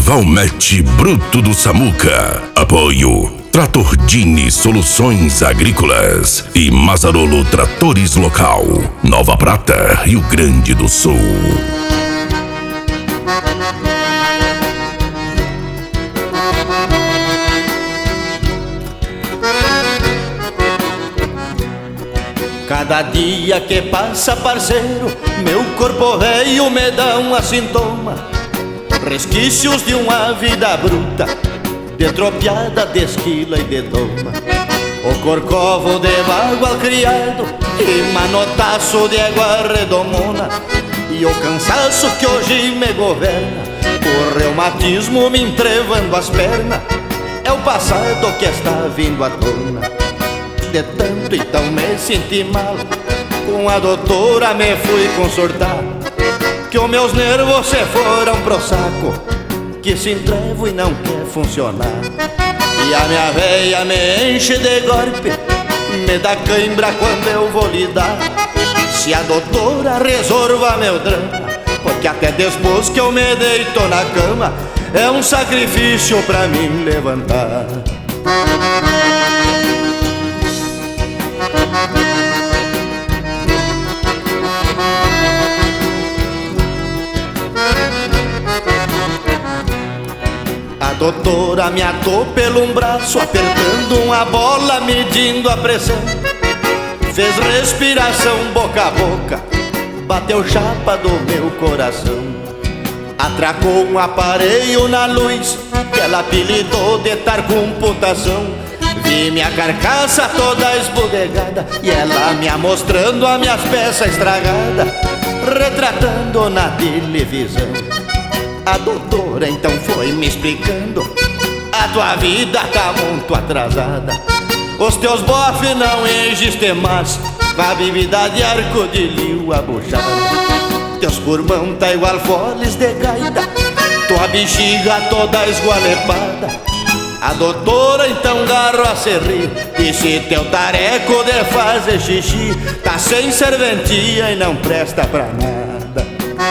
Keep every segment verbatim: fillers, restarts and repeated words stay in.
Valmete Bruto do Samuca. Apoio Trator Dini Soluções Agrícolas e Mazarolo Tratores Local, Nova Prata, Rio Grande do Sul. Cada dia que passa, parceiro, meu corpo velho me dá um sintoma, resquícios de uma vida bruta, de tropiada, de esquila e de doma. O corcovo de bagual criado e manotaço de égua redomona, e o cansaço que hoje me governa, o reumatismo me entrevando as pernas, é o passado que está vindo à tona. De tanto então me senti mal, com a doutora me fui consultar, que os meus nervos se foram pro saco, que se entrevo e não quer funcionar. E a minha veia me enche de golpe, me dá cãibra quando eu vou lidar. Se a doutora resolva meu drama, porque até depois que eu me deito na cama, é um sacrifício pra mim levantar. A doutora me atou pelo um braço, apertando uma bola, medindo a pressão. Fez respiração boca a boca, bateu chapa do meu coração. Atracou um aparelho na luz, que ela apelidou de tar com putação. Vi minha carcaça toda esbudegada, e ela me mostrando as minhas peças estragadas, retratando na televisão. A doutora então foi me explicando: a tua vida tá muito atrasada, os teus bofes não existem mais, com a bebida de arco de liu abuchada. Teus pulmão tá igual foles de gaita, tua bexiga toda esgualepada. A doutora então garro a se rir, disse: teu tareco de fazer xixi tá sem serventia e não presta pra nada.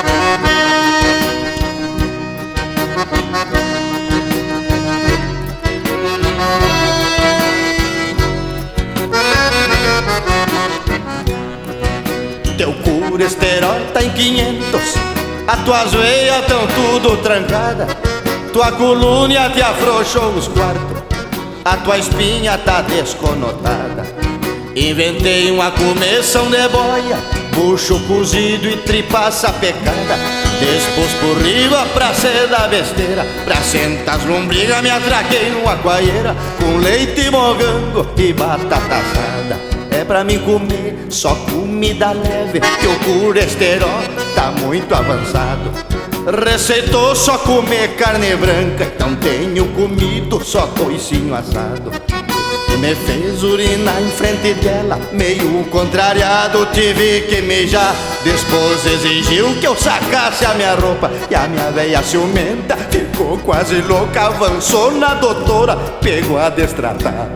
Teu colesterol tá em quinhentos, as tuas veias tão tudo trancada, tua coluna te afrouxou os quartos, a tua espinha tá desconotada. Inventei uma começão de boia, bucho cozido e tripa sapecada, depois por riba pra ser da besteira, pra sentar as lombrigas me atraquei numa coaieira, com leite mogango e batata assada. É pra mim comer só comida leve, que o colesterol tá muito avançado. Receitou só comer carne branca, então tenho comido só coicinho assado. Me fez urinar em frente dela, meio contrariado tive que mijar. Depois exigiu que eu sacasse a minha roupa, e a minha veia ciumenta ficou quase louca. Avançou na doutora, pegou a destratada.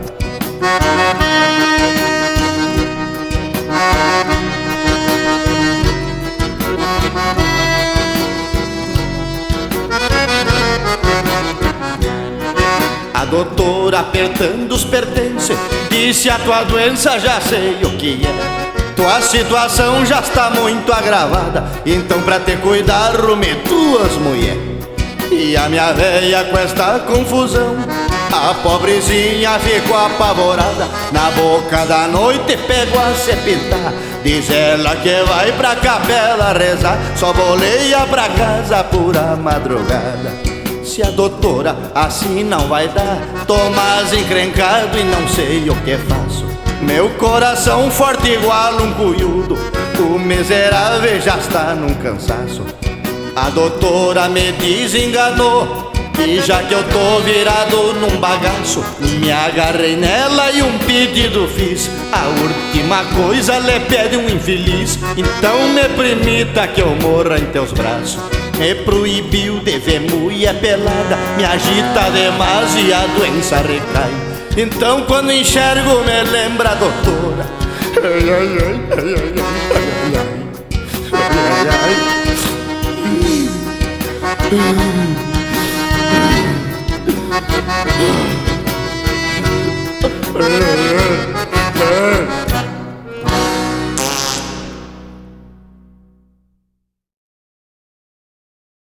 A doutora apertando os pertences, disse: a tua doença já sei o que é, tua situação já está muito agravada, então pra te cuidar rume tuas mulher. E a minha véia com esta confusão, a pobrezinha ficou apavorada, na boca da noite pegou a se pintar, diz ela que vai pra capela rezar, só boleia pra casa por a madrugada. Se a doutora assim não vai dar, tô mais encrencado e não sei o que faço. Meu coração forte igual um cunhudo, o miserável já está num cansaço. A doutora me desenganou, e já que eu tô virado num bagaço, me agarrei nela e um pedido fiz. A última coisa lhe pede um infeliz, então me permita que eu morra em teus braços. Me proibiu de ver mulher pelada, me agita demais e a doença recai. Então quando enxergo me lembra a doutora. Ai, ai, ai, ai, ai, ai, ai, ai, ai. Tchau.